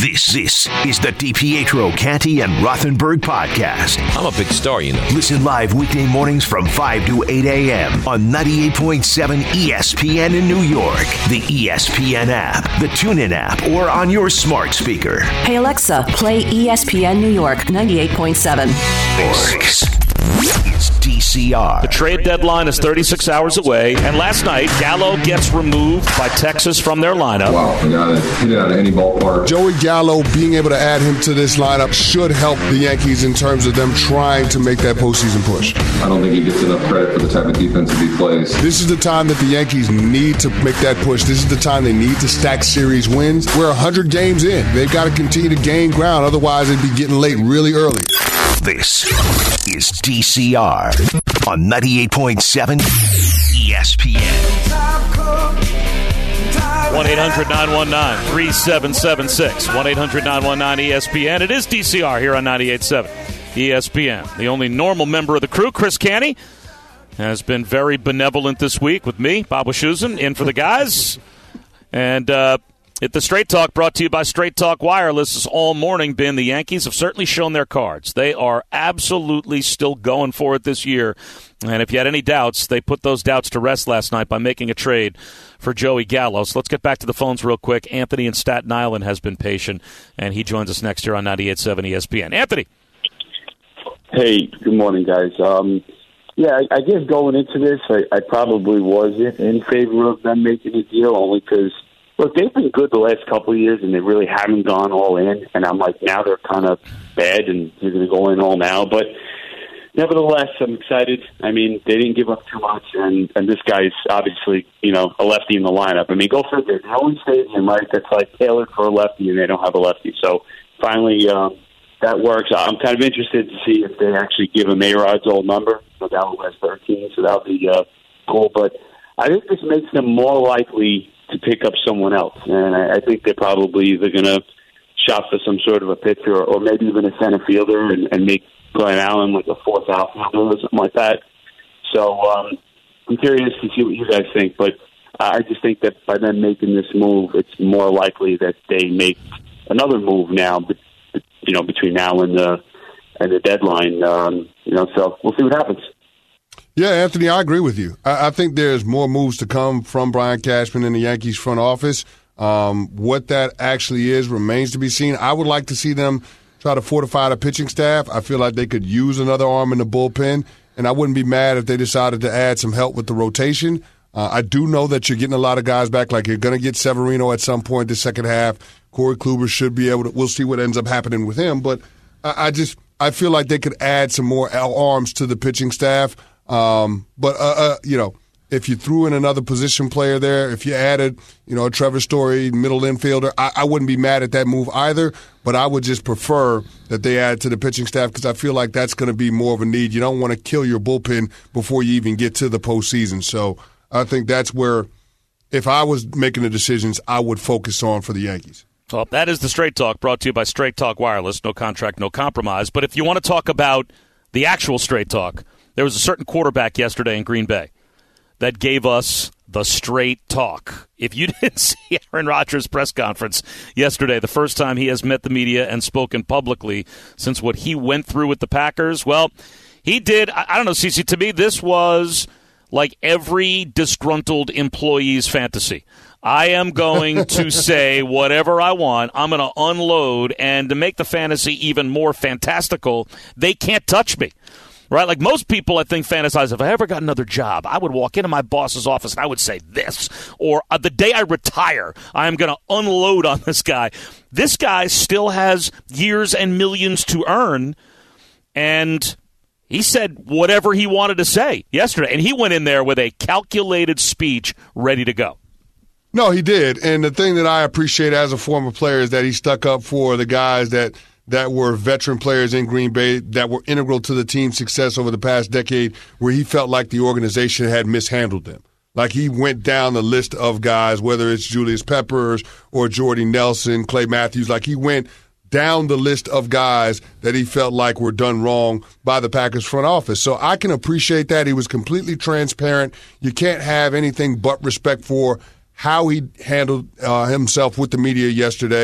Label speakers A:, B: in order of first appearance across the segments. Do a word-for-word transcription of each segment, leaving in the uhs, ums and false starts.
A: This, this is the DiPietro, Canty, and Rothenberg podcast.
B: I'm a big star, you know.
A: Listen live weekday mornings from five to eight a.m. on ninety-eight point seven E S P N in New York, the E S P N app, the TuneIn app, or on your smart speaker.
C: Hey, Alexa, play E S P N New York ninety-eight point seven.
A: This is D C R.
D: The trade deadline is thirty-six hours away, and last night, Gallo gets removed by Texas from their lineup.
E: Wow, the guy that hit it out of any ballpark.
F: Joey Gallo, being able to add him to this lineup should help the Yankees in terms of them trying to make that postseason push.
E: I don't think he gets enough credit for the type of defense that he plays.
F: This is the time that the Yankees need to make that push. This is the time they need to stack series wins. We're one hundred games in. They've got to continue to gain ground, otherwise they'd be getting late really early.
A: This is D C R on ninety-eight point seven E S P N.
D: one eight hundred nine one nine three seven seven six. one eight hundred nine one nine E S P N. It is D C R here on ninety-eight point seven E S P N. The only normal member of the crew, Chris Canty, has been very benevolent this week with me, Bob Wischusen, in for the guys. And uh, at the Straight Talk, brought to you by Straight Talk Wireless, has all morning been the Yankees have certainly shown their cards. They are absolutely still going for it this year. And if you had any doubts, they put those doubts to rest last night by making a trade for Joey Gallo. So let's get back to the phones real quick. Anthony in Staten Island has been patient, and he joins us next year on ninety-eight point seven E S P N. Anthony.
G: Hey, good morning, guys. Um, yeah, I, I guess going into this, I, I probably wasn't in favor of them making a deal, only because, look, they've been good the last couple of years, and they really haven't gone all in. And I'm like, now they're kind of bad, and they're going to go in all now. But nevertheless, I'm excited. I mean, they didn't give up too much, and, and this guy's obviously, you know, a lefty in the lineup. I mean, go figure. The only stadium, right, that's like tailored for a lefty, and they don't have a lefty. So finally, um, that works. I'm kind of interested to see if they actually give him A-Rod's old number. So that was thirteen, so that'll be uh, cool. But I think this makes them more likely to pick up someone else. And I, I think they're probably either going to shop for some sort of a pitcher or, or maybe even a center fielder and, and make Glenn Allen like a fourth outfielder or something like that. So um, I'm curious to see what you guys think. But I just think that by them making this move, it's more likely that they make another move now, but, you know, between now and the, and the deadline. Um, you know, so we'll see what happens.
F: Yeah, Anthony, I agree with you. I, I think there's more moves to come from Brian Cashman in the Yankees front office. Um, what that actually is remains to be seen. I would like to see them try to fortify the pitching staff. I feel like they could use another arm in the bullpen, and I wouldn't be mad if they decided to add some help with the rotation. Uh, I do know that you're getting a lot of guys back. Like you're going to get Severino at some point the second half. Corey Kluber should be able to. We'll see what ends up happening with him. But I, I just I feel like they could add some more arms to the pitching staff. Um, but, uh, uh, you know, if you threw in another position player there, if you added, you know, a Trevor Story, middle infielder, I, I wouldn't be mad at that move either. But I would just prefer that they add to the pitching staff because I feel like that's going to be more of a need. You don't want to kill your bullpen before you even get to the postseason. So I think that's where, if I was making the decisions, I would focus on for the Yankees.
D: Well, that is the Straight Talk, brought to you by Straight Talk Wireless. No contract, no compromise. But if you want to talk about the actual Straight Talk, there was a certain quarterback yesterday in Green Bay that gave us the straight talk. If you didn't see Aaron Rodgers' press conference yesterday, the first time he has met the media and spoken publicly since what he went through with the Packers, well, he did. I, I don't know, Cece, to me, this was like every disgruntled employee's fantasy. I am going to say whatever I want. I'm going to unload, and to make the fantasy even more fantastical, they can't touch me. Right? Like most people, I think, fantasize, if I ever got another job, I would walk into my boss's office and I would say this. Or uh, the day I retire, I am going to unload on this guy. This guy still has years and millions to earn, and he said whatever he wanted to say yesterday. And he went in there with a calculated speech ready to go.
F: No, he did. And the thing that I appreciate as a former player is that he stuck up for the guys that – that were veteran players in Green Bay that were integral to the team's success over the past decade, where he felt like the organization had mishandled them. Like he went down the list of guys, whether it's Julius Peppers or Jordy Nelson, Clay Matthews, like he went down the list of guys that he felt like were done wrong by the Packers front office. So I can appreciate that. He was completely transparent. You can't have anything but respect for how he handled uh, himself with the media yesterday.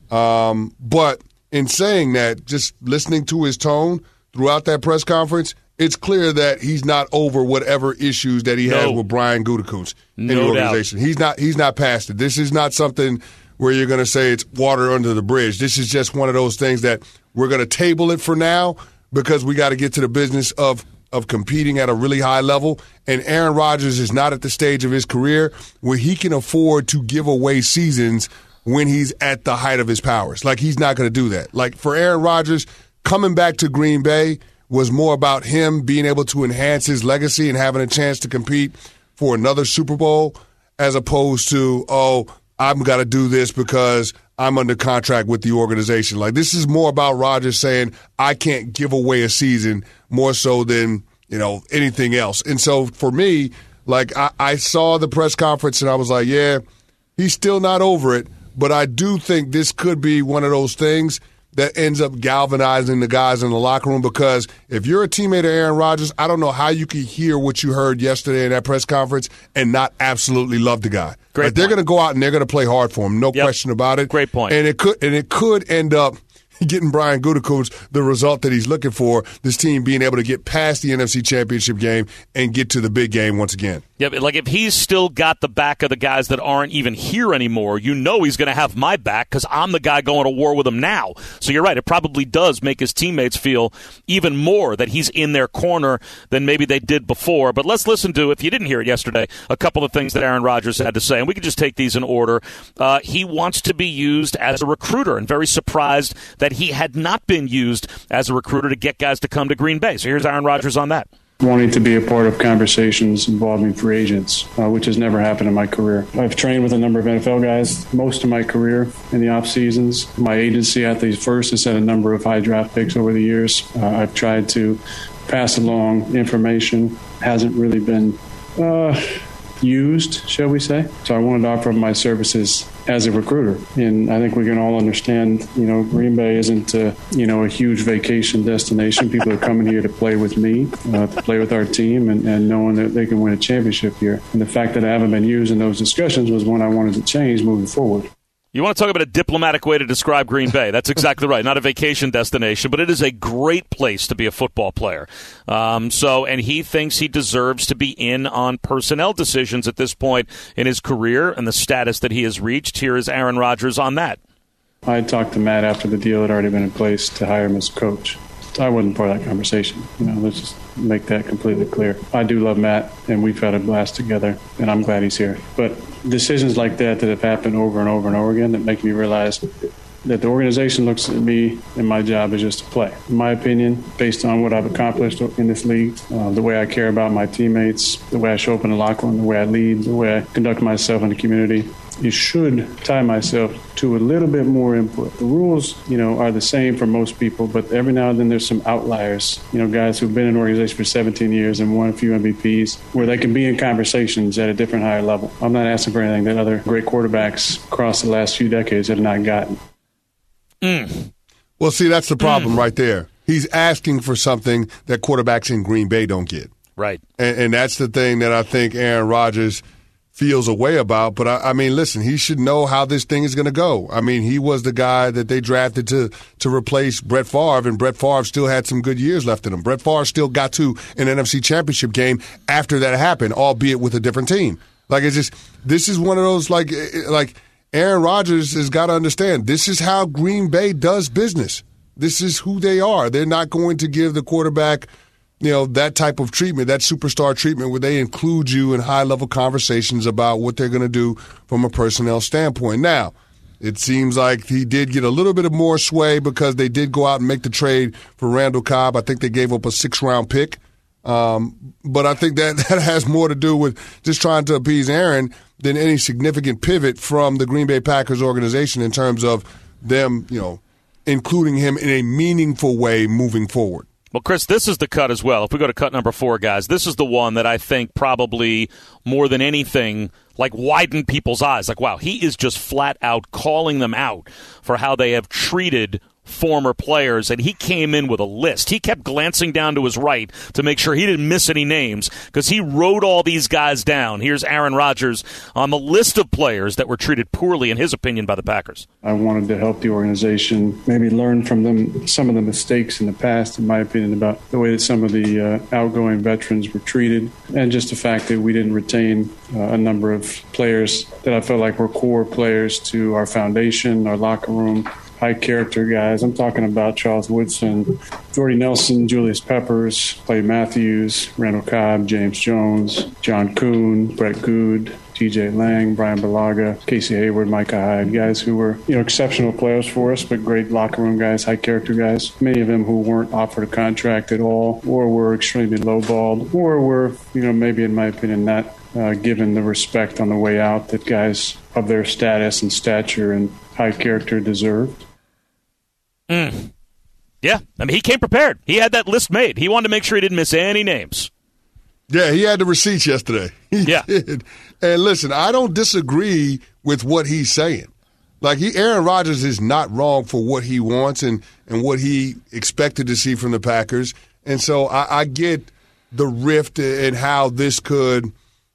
F: Um, but in saying that, just listening to his tone throughout that press conference, it's clear that he's not over whatever issues that he no. has with Brian Gutekunst in
D: no
F: the organization.
D: Doubt.
F: He's not he's not past it. This is not something where you're going to say it's water under the bridge. This is just one of those things that we're going to table it for now because we got to get to the business of of competing at a really high level. And Aaron Rodgers is not at the stage of his career where he can afford to give away seasons when he's at the height of his powers. Like, he's not going to do that. Like, for Aaron Rodgers, coming back to Green Bay was more about him being able to enhance his legacy and having a chance to compete for another Super Bowl as opposed to, oh, I'm got to do this because I'm under contract with the organization. Like, this is more about Rodgers saying, I can't give away a season more so than, you know, anything else. And so for me, like, I, I saw the press conference and I was like, yeah, he's still not over it. But I do think this could be one of those things that ends up galvanizing the guys in the locker room, because if you're a teammate of Aaron Rodgers, I don't know how you could hear what you heard yesterday in that press conference and not absolutely love the guy.
D: Great
F: like, they're going to go out and they're going to play hard for him, no yep. question about it.
D: Great point.
F: And it could and it could end up getting Brian Gutekunst the result that he's looking for, this team being able to get past the N F C Championship game and get to the big game once again.
D: Yeah, but like if he's still got the back of the guys that aren't even here anymore, you know he's going to have my back because I'm the guy going to war with him now. So you're right. It probably does make his teammates feel even more that he's in their corner than maybe they did before. But let's listen to, if you didn't hear it yesterday, a couple of things that Aaron Rodgers had to say. And we can just take these in order. Uh, he wants to be used as a recruiter and very surprised that he had not been used as a recruiter to get guys to come to Green Bay. So here's Aaron Rodgers on that.
B: Wanting to be a part of conversations involving free agents, uh, which has never happened in my career. I've trained with a number of N F L guys most of my career in the off seasons. My agency, Athletes First, has had a number of high draft picks over the years. Uh, I've tried to pass along information. Hasn't really been uh, used, shall we say. So I wanted to offer my services as a recruiter. And I think we can all understand, you know, Green Bay isn't, uh, you know, a huge vacation destination. People are coming here to play with me, uh, to play with our team, and, and knowing that they can win a championship here. And the fact that I haven't been used in those discussions was one I wanted to change moving forward.
D: You want to talk about a diplomatic way to describe Green Bay. That's exactly right. Not a vacation destination, but it is a great place to be a football player. Um, so, and he thinks he deserves to be in on personnel decisions at this point in his career and the status that he has reached. Here is Aaron Rodgers on that.
B: I talked to Matt after the deal had already been in place to hire him as coach. I wasn't part of that conversation. You know, let's just make that completely clear. I do love Matt, and we've had a blast together, and I'm glad he's here. But decisions like that that have happened over and over and over again that make me realize that the organization looks at me and my job is just to play. In my opinion, based on what I've accomplished in this league, uh, the way I care about my teammates, the way I show up in the locker room, the way I lead, the way I conduct myself in the community, you should tie myself to a little bit more input. The rules, you know, are the same for most people, but every now and then there's some outliers, you know, guys who've been in an organization for seventeen years and won a few M V Ps where they can be in conversations at a different higher level. I'm not asking for anything that other great quarterbacks across the last few decades have not gotten.
D: Mm.
F: Well, see, that's the problem
D: mm.
F: right there. He's asking for something that quarterbacks in Green Bay don't get.
D: Right.
F: And, and that's the thing that I think Aaron Rodgers feels a way about. But, I, I mean, listen, he should know how this thing is going to go. I mean, he was the guy that they drafted to to replace Brett Favre, and Brett Favre still had some good years left in him. Brett Favre still got to an N F C Championship game after that happened, albeit with a different team. Like, it's just, this is one of those, like, like Aaron Rodgers has got to understand, this is how Green Bay does business. This is who they are. They're not going to give the quarterback, you know, that type of treatment, that superstar treatment where they include you in high-level conversations about what they're going to do from a personnel standpoint. Now, it seems like he did get a little bit of more sway because they did go out and make the trade for Randall Cobb. I think they gave up a six-round pick. Um, but I think that, that has more to do with just trying to appease Aaron than any significant pivot from the Green Bay Packers organization in terms of them, you know, including him in a meaningful way moving forward.
D: Well, Chris, this is the cut as well. If we go to cut number four, guys, this is the one that I think probably more than anything, like, widened people's eyes. Like, wow, he is just flat out calling them out for how they have treated former players, and he came in with a list. He kept glancing down to his right to make sure he didn't miss any names because he wrote all these guys down. Here's Aaron Rodgers on the list of players that were treated poorly, in his opinion, by the Packers.
B: I wanted to help the organization, maybe learn from them some of the mistakes in the past, in my opinion, about the way that some of the uh, outgoing veterans were treated, and just the fact that we didn't retain uh, a number of players that I felt like were core players to our foundation, our locker room, high character guys. I'm talking about Charles Woodson, Jordy Nelson, Julius Peppers, Clay Matthews, Randall Cobb, James Jones, John Kuhn, Brett Good, T J Lang, Brian Balaga, Casey Hayward, Micah Hyde, guys who were, you know, exceptional players for us, but great locker room guys, high character guys. Many of them who weren't offered a contract at all, or were extremely lowballed, or were, you know, maybe in my opinion, not uh, given the respect on the way out that guys of their status and stature and high character deserved.
D: Mm. Yeah, I mean, he came prepared. He had that list made. He wanted to make sure he didn't miss any names.
F: Yeah, he had the receipts yesterday. He
D: yeah.
F: did. And listen, I don't disagree with what he's saying. Like, he, Aaron Rodgers is not wrong for what he wants and, and what he expected to see from the Packers. And so I, I get the rift and how this could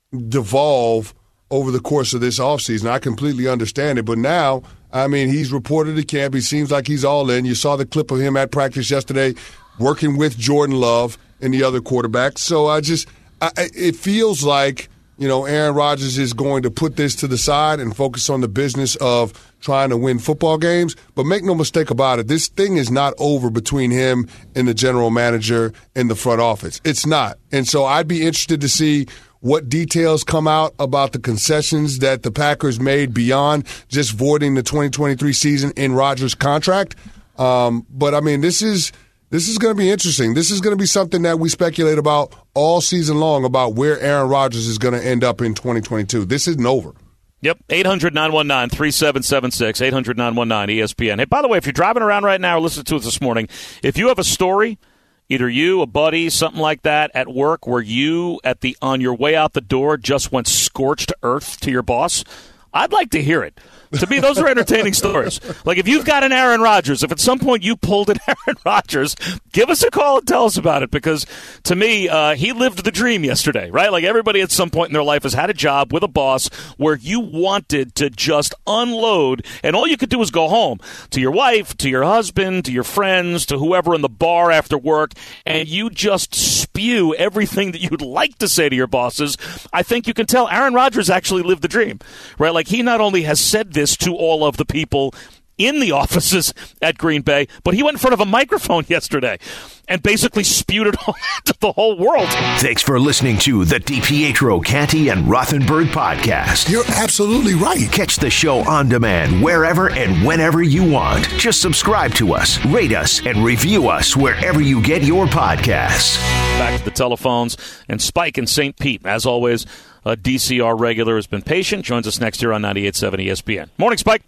F: devolve over the course of this offseason. I completely understand it. But now, I mean, he's reported to camp. He seems like he's all in. You saw the clip of him at practice yesterday working with Jordan Love and the other quarterbacks. So I just – it feels like, you know, Aaron Rodgers is going to put this to the side and focus on the business of trying to win football games. But make no mistake about it, this thing is not over between him and the general manager and the front office. It's not. And so I'd be interested to see what details come out about the concessions that the Packers made beyond just voiding the twenty twenty-three season in Rodgers' contract. Um, but, I mean, this is this is going to be interesting. This is going to be something that we speculate about all season long about where Aaron Rodgers is going to end up in twenty twenty-two. This isn't over.
D: Yep, eight hundred nine one nine three seven seven six, eight hundred nine one nine E S P N. Hey, by the way, if you're driving around right now or listening to us this morning, if you have a story, either you, a buddy, something like that at work where you, at the on your way out the door, just went scorched earth to your boss, I'd like to hear it. To me, those are entertaining stories. Like, if you've got an Aaron Rodgers, if at some point you pulled an Aaron Rodgers, give us a call and tell us about it, because to me, uh, he lived the dream yesterday, right? Like, everybody at some point in their life has had a job with a boss where you wanted to just unload, and all you could do was go home to your wife, to your husband, to your friends, to whoever in the bar after work, and you just spew everything that you'd like to say to your bosses. I think you can tell Aaron Rodgers actually lived the dream, right? Like, he not only has said this to all of the people in the offices at Green Bay, but he went in front of a microphone yesterday and basically spewed it all to the whole world.
A: Thanks for listening to the DiPietro, Canty, and Rothenberg podcast.
H: You're absolutely right.
A: Catch the show on demand wherever and whenever you want. Just subscribe to us, rate us, and review us wherever you get your podcasts.
D: Back to the telephones, and Spike in Saint Pete, as always, a D C R regular, has been patient. Joins us next year on ninety-eight point seven E S P N. Morning, Spike.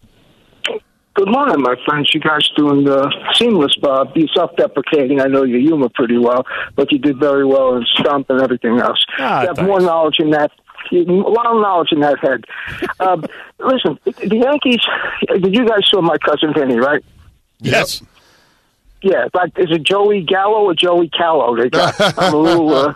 I: Good morning, my friends. You guys doing uh, seamless, Bob. Be self-deprecating. I know your humor pretty well, but you did very well in Stump and everything else.
D: Ah,
I: you have
D: thanks.
I: more knowledge in that. A lot of knowledge in that head. um, listen, the Yankees. Did you guys saw my cousin Vinny, right?
D: Yes.
I: Yeah, but is it Joey Gallo or Joey Callow? They got. I'm a little. Uh,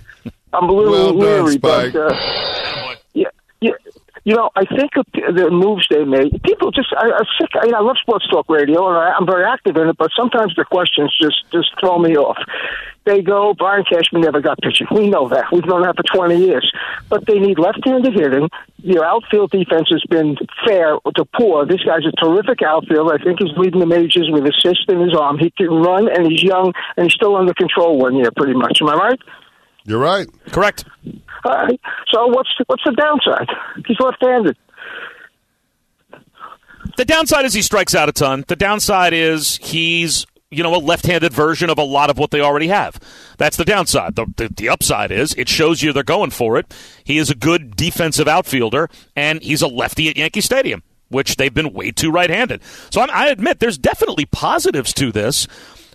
I: I'm a little
F: Well done,
I: leery,
F: Spike.
I: but uh, yeah, yeah. You know, I think of the moves they made. People just I, I'm sick. I, I love sports talk radio, and I, I'm very active in it. But sometimes the questions just just throw me off. They go, Brian Cashman never got pitching. We know that. We've known that for twenty years. But they need left-handed hitting. Your outfield defense has been fair to poor. This guy's a terrific outfielder. I think he's leading the majors with assists in his arm. He can run, and he's young, and he's still under control one year, pretty much. Am I right?
F: You're right.
D: Correct.
I: All right. So what's what's the downside? He's left-handed.
D: The downside is he strikes out a ton. The downside is he's, you know, a left-handed version of a lot of what they already have. That's the downside. The, the, the upside is it shows you they're going for it. He is a good defensive outfielder, and he's a lefty at Yankee Stadium, which they've been way too right-handed. So I'm, I admit there's definitely positives to this.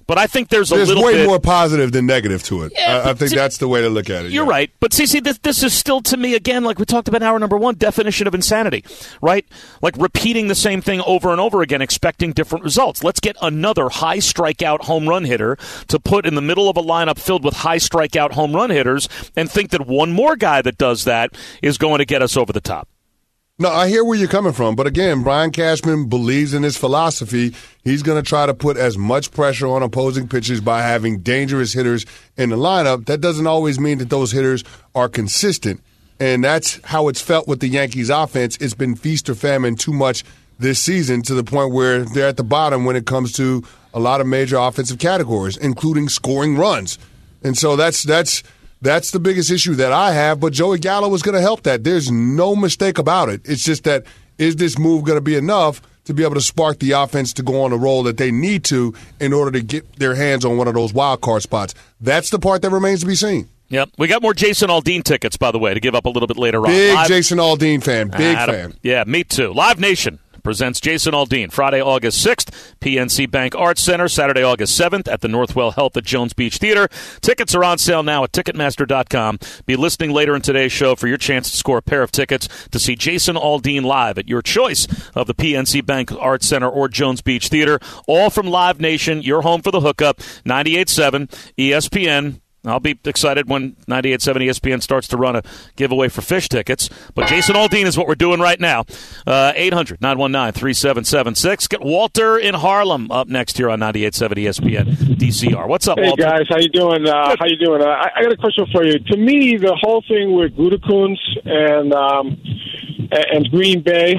D: But I think there's a
F: there's
D: little
F: way
D: bit
F: more positive than negative to it.
D: Yeah,
F: I, I think
D: see,
F: that's the way to look at it.
D: You're
F: yeah.
D: right. But see, see, this, this is still, to me, again, like we talked about in hour number one, definition of insanity, right? Like repeating the same thing over and over again, expecting different results. Let's get another high strikeout home run hitter to put in the middle of a lineup filled with high strikeout home run hitters and think that one more guy that does that is going to get us over the top.
F: No, I hear where you're coming from. But again, Brian Cashman believes in his philosophy. He's going to try to put as much pressure on opposing pitchers by having dangerous hitters in the lineup. That doesn't always mean that those hitters are consistent. And that's how it's felt with the Yankees offense. It's been feast or famine too much this season to the point where they're at the bottom when it comes to a lot of major offensive categories, including scoring runs. And so that's that's That's the biggest issue that I have, but Joey Gallo is going to help that. There's no mistake about it. It's just that, is this move going to be enough to be able to spark the offense to go on the roll that they need to in order to get their hands on one of those wild card spots? That's the part that remains to be seen.
D: Yep. We got more Jason Aldean tickets, by the way, to give up a little bit later on.
F: Big
D: Live-
F: Jason Aldean fan. Big
D: Adam.
F: fan.
D: Yeah, me too. Live Nation presents Jason Aldean, Friday, August sixth, P N C Bank Arts Center, Saturday, August seventh at the Northwell Health at Jones Beach Theater. Tickets are on sale now at Ticketmaster dot com. Be listening later in today's show for your chance to score a pair of tickets to see Jason Aldean live at your choice of the P N C Bank Arts Center or Jones Beach Theater. All from Live Nation, your home for the hookup, ninety-eight point seven E S P N. I'll be excited when ninety-eight point seven E S P N starts to run a giveaway for fish tickets. But Jason Aldean is what we're doing right now. Uh, eight hundred, nine one nine, three seven seven six. Get Walter in Harlem up next here on ninety-eight point seven E S P N D C R. What's up,
H: hey,
D: Walter?
H: Hey, guys. How you doing? Uh, how you doing? Uh, I, I got a question for you. To me, the whole thing with Gutekunst and, um, and Green Bay,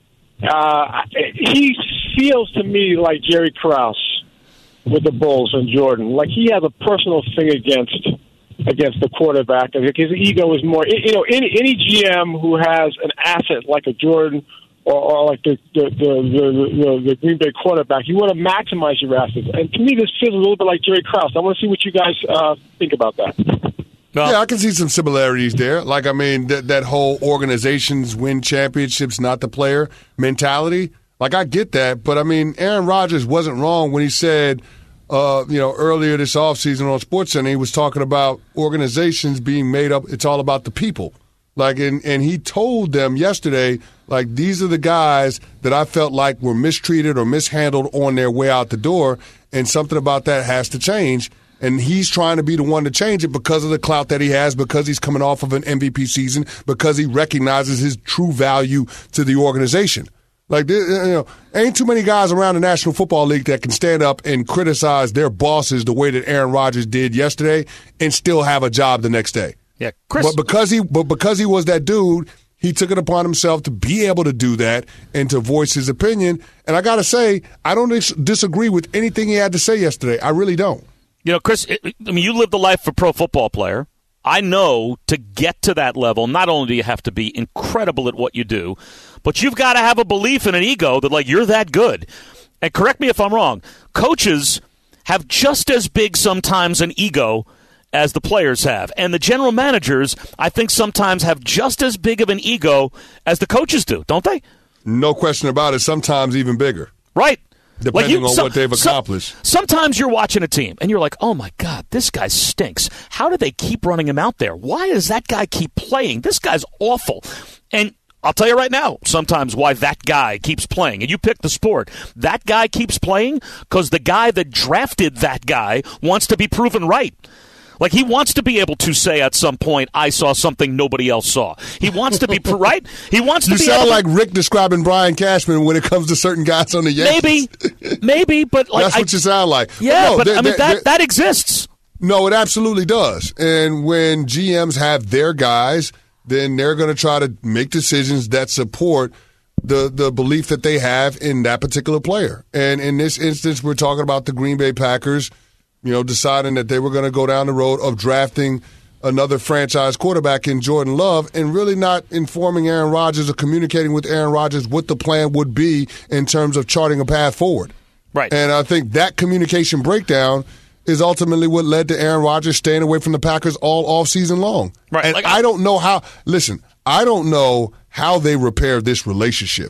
H: uh, he feels to me like Jerry Krause with the Bulls and Jordan. Like he has a personal thing against against the quarterback. His ego is more, you know, any any G M who has an asset like a Jordan or, or like the the, the the the the Green Bay quarterback, you want to maximize your assets. And to me, this feels a little bit like Jerry Krause. I want to see what you guys uh, think about that.
F: Well, yeah, I can see some similarities there. Like, I mean, that that whole organizations win championships, not the player mentality. Like, I get that, but I mean, Aaron Rodgers wasn't wrong when he said, uh, you know, earlier this offseason on SportsCenter, he was talking about organizations being made up. It's all about the people. Like, and, and he told them yesterday, like, these are the guys that I felt like were mistreated or mishandled on their way out the door, and something about that has to change. And he's trying to be the one to change it because of the clout that he has, because he's coming off of an M V P season, because he recognizes his true value to the organization. Like, you know, ain't too many guys around the National Football League that can stand up and criticize their bosses the way that Aaron Rodgers did yesterday and still have a job the next day.
D: Yeah, Chris.
F: But because he, but because he was that dude, he took it upon himself to be able to do that and to voice his opinion. And I got to say, I don't dis- disagree with anything he had to say yesterday. I really don't.
D: You know, Chris, I mean, you live the life of a pro football player. I know to get to that level, not only do you have to be incredible at what you do, but you've got to have a belief and an ego that, like, you're that good. And correct me if I'm wrong, coaches have just as big sometimes an ego as the players have. And the general managers, I think, sometimes have just as big of an ego as the coaches do, don't they?
F: No question about it, sometimes even bigger.
D: Right.
F: Depending
D: like you,
F: on
D: so,
F: what they've accomplished.
D: So, sometimes you're watching a team, and you're like, oh, my God, this guy stinks. How do they keep running him out there? Why does that guy keep playing? This guy's awful. And I'll tell you right now, sometimes why that guy keeps playing. And you pick the sport. That guy keeps playing because the guy that drafted that guy wants to be proven right. Like, he wants to be able to say at some point, I saw something nobody else saw. He wants to be, right? He wants to
F: you
D: be
F: sound
D: able
F: like
D: to,
F: Rick describing Brian Cashman when it comes to certain guys on the Yankees.
D: Maybe, maybe, but like.
F: That's
D: I,
F: what you sound like.
D: Yeah,
F: but, no,
D: but
F: they,
D: I mean,
F: they,
D: that,
F: they,
D: that exists.
F: No, it absolutely does. And when G Ms have their guys, then they're going to try to make decisions that support the the belief that they have in that particular player. And in this instance, we're talking about the Green Bay Packers, you know, deciding that they were going to go down the road of drafting another franchise quarterback in Jordan Love and really not informing Aaron Rodgers or communicating with Aaron Rodgers what the plan would be in terms of charting a path forward.
D: Right.
F: And I think that communication breakdown is ultimately what led to Aaron Rodgers staying away from the Packers all offseason long.
D: Right.
F: And
D: like,
F: I don't know how – listen, I don't know how they repair this relationship.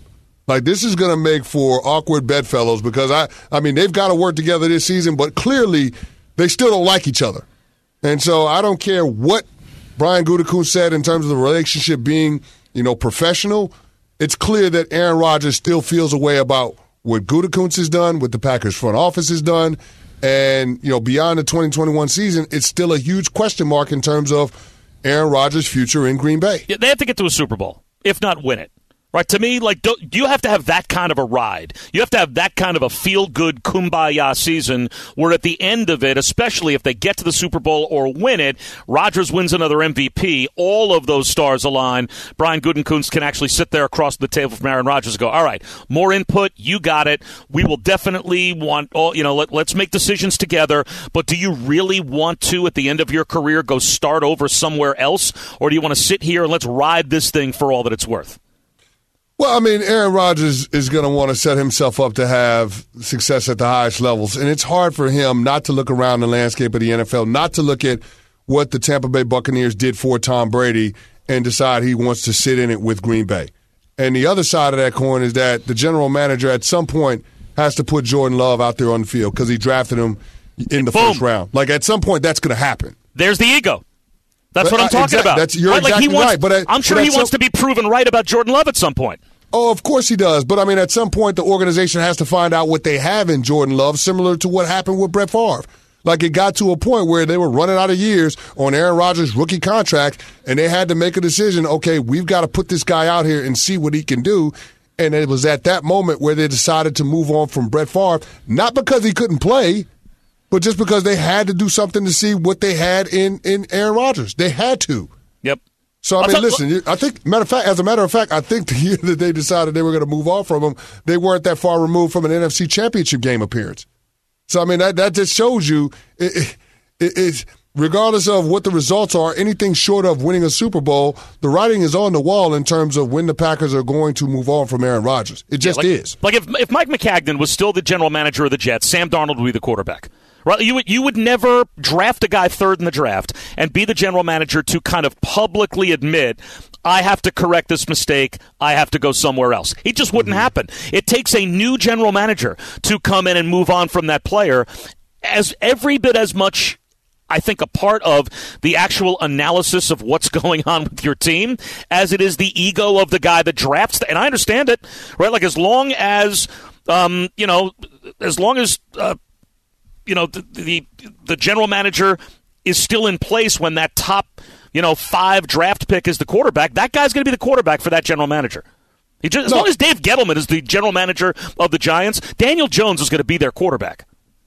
F: Like, this is going to make for awkward bedfellows because, I, I mean, they've got to work together this season, but clearly they still don't like each other. And so I don't care what Brian Gutekunst said in terms of the relationship being, you know, professional. It's clear that Aaron Rodgers still feels a way about what Gutekunst has done, what the Packers front office has done. And, you know, beyond the twenty twenty-one season, it's still a huge question mark in terms of Aaron Rodgers' future in Green Bay.
D: Yeah, they have to get to a Super Bowl, if not win it. Right, to me, like, do you have to have that kind of a ride? You have to have that kind of a feel-good kumbaya season where at the end of it, especially if they get to the Super Bowl or win it, Rodgers wins another M V P, all of those stars align. Brian Gutekunst can actually sit there across the table from Aaron Rodgers and go, all right, more input, you got it. We will definitely want, all, you know, let, let's make decisions together, but do you really want to, at the end of your career, go start over somewhere else? Or do you want to sit here and let's ride this thing for all that it's worth?
F: Well, I mean, Aaron Rodgers is going to want to set himself up to have success at the highest levels, and it's hard for him not to look around the landscape of the N F L, not to look at what the Tampa Bay Buccaneers did for Tom Brady and decide he wants to sit in it with Green Bay. And the other side of that coin is that the general manager at some point has to put Jordan Love out there on the field because he drafted him in the
D: Boom.
F: first round. Like, at some point, that's going to happen.
D: There's the ego. That's
F: But,
D: what I'm
F: uh,
D: talking
F: exactly.
D: about.
F: That's- you're
D: right? Like
F: exactly
D: he wants,
F: right, but at-
D: I'm sure
F: but
D: he
F: at
D: wants
F: some-
D: to be proven right about Jordan Love at some point.
F: Oh, of course he does. But, I mean, at some point, the organization has to find out what they have in Jordan Love, similar to what happened with Brett Favre. Like, it got to a point where they were running out of years on Aaron Rodgers' rookie contract, and they had to make a decision, okay, we've got to put this guy out here and see what he can do. And it was at that moment where they decided to move on from Brett Favre, not because he couldn't play, but just because they had to do something to see what they had in, in Aaron Rodgers. They had to.
D: Yep.
F: So, I
D: I'll
F: mean,
D: tell-
F: listen, you- I think, matter of fact, as a matter of fact, I think the year that they decided they were going to move on from him, they weren't that far removed from an N F C Championship game appearance. So, I mean, that, that just shows you, it, it, it, it's, regardless of what the results are, anything short of winning a Super Bowl, the writing is on the wall in terms of when the Packers are going to move on from Aaron Rodgers. It just
D: yeah, like,
F: is.
D: Like if, if Mike McCagnon was still the general manager of the Jets, Sam Darnold would be the quarterback. Right? You would, you would never draft a guy third in the draft and be the general manager to kind of publicly admit, I have to correct this mistake, I have to go somewhere else. It just wouldn't mm-hmm. happen. It takes a new general manager to come in and move on from that player as every bit as much, I think, a part of the actual analysis of what's going on with your team as it is the ego of the guy that drafts. And I understand it, right? Like as long as, um, you know, as long as, uh, you know, the, the the general manager is still in place when that top, you know, five draft pick is the quarterback, that guy's going to be the quarterback for that general manager. He just, as
F: no.
D: long as Dave Gettleman is the general manager of the Giants, Daniel Jones is going to be their quarterback.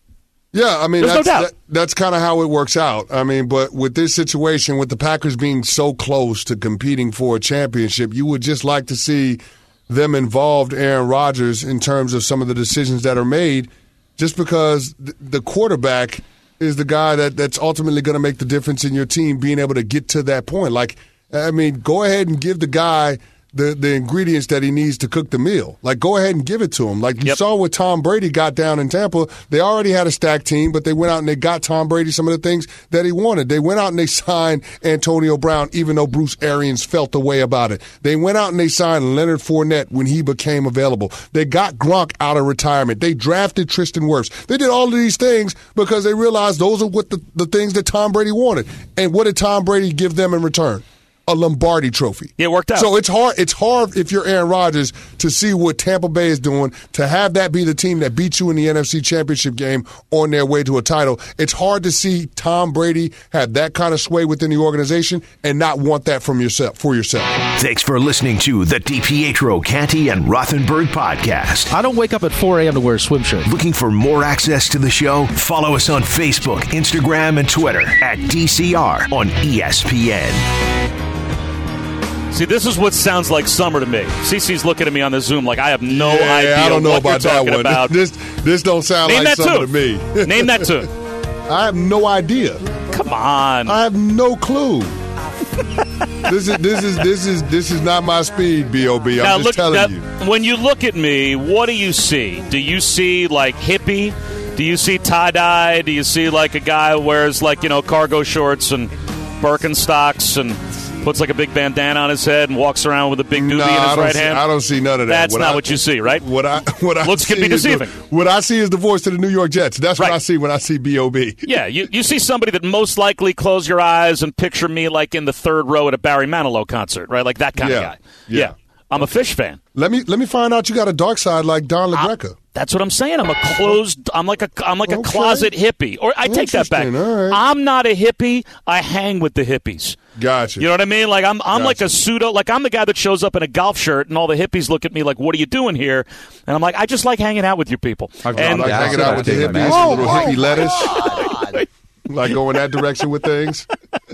F: Yeah, I mean,
D: There's
F: that's,
D: no doubt.
F: that, that's kind of how it works out. I mean, but with this situation, with the Packers being so close to competing for a championship, you would just like to see them involved Aaron Rodgers in terms of some of the decisions that are made, just because the quarterback is the guy that, that's ultimately going to make the difference in your team being able to get to that point. Like, I mean, go ahead and give the guy the, the ingredients that he needs to cook the meal. Like, go ahead and give it to him. Like you
D: yep.
F: saw what Tom Brady got down in Tampa. They already had a stacked team, but they went out and they got Tom Brady some of the things that he wanted. They went out and they signed Antonio Brown, even though Bruce Arians felt the way about it. They went out and they signed Leonard Fournette when he became available. They got Gronk out of retirement. They drafted Tristan Wirfs. They did all of these things because they realized those are what the, the things that Tom Brady wanted. And what did Tom Brady give them in return? A Lombardi trophy.
D: Yeah, it worked out.
F: So it's hard. It's hard if you're Aaron Rodgers to see what Tampa Bay is doing, to have that be the team that beat you in the N F C Championship game on their way to a title. It's hard to see Tom Brady have that kind of sway within the organization and not want that from yourself for yourself.
A: Thanks for listening to the DiPietro, Canty, and Rothenberg podcast.
J: I don't wake up at four a.m. to wear a swim shirt.
A: Looking for more access to the show? Follow us on Facebook, Instagram, and Twitter at D C R on E S P N.
D: See, this is what sounds like summer to me. Cece's looking at me on the Zoom like I have no
F: yeah,
D: idea
F: I don't know
D: what
F: about
D: you're
F: that
D: talking
F: one.
D: about.
F: This this don't sound
D: Name
F: like
D: that
F: summer
D: tune.
F: to me.
D: Name that tune.
F: I have no idea.
D: Come on.
F: I have no clue. this is this is this is this is not my speed, B O B. I'm
D: now,
F: just
D: look,
F: telling
D: now,
F: you.
D: When you look at me, what do you see? Do you see like hippie? Do you see tie-dye? Do you see like a guy who wears like, you know, cargo shorts and Birkenstocks and puts like a big bandana on his head and walks around with a big doobie
F: nah,
D: in his
F: I don't
D: right
F: see,
D: hand?
F: I don't see none of that.
D: That's
F: what
D: not
F: I,
D: what you see, right?
F: What I what I
D: Looks
F: see
D: can be
F: is
D: deceiving.
F: The, what I see is the voice of the New York Jets. That's what
D: Right.
F: I see when I see B O B.
D: Yeah, you, you see somebody that most likely close your eyes and picture me like in the third row at a Barry Manilow concert, right? Like that kind
F: Yeah.
D: of guy.
F: Yeah.
D: yeah. I'm a Fish fan.
F: Let me let me find out you got a dark side like Don LaGreca.
D: That's what I'm saying. I'm a closed. I'm like a. I'm like a
F: Okay.
D: closet hippie. Or I take that back.
F: Interesting. All right.
D: I'm not a hippie. I hang with the hippies.
F: Gotcha.
D: You know what I mean? Like I'm. I'm
F: Gotcha.
D: like a pseudo. Like I'm the guy that shows up in a golf shirt, and all the hippies look at me like, "What are you doing here?" And I'm like, "I just like hanging out with you people."
F: I
D: and
F: like
K: Yeah,
F: hanging
K: I
F: out with the
K: see that.
F: hippies,
K: Oh,
F: a little
K: oh,
F: hippie
K: my
F: lettuce. Like going that direction with things.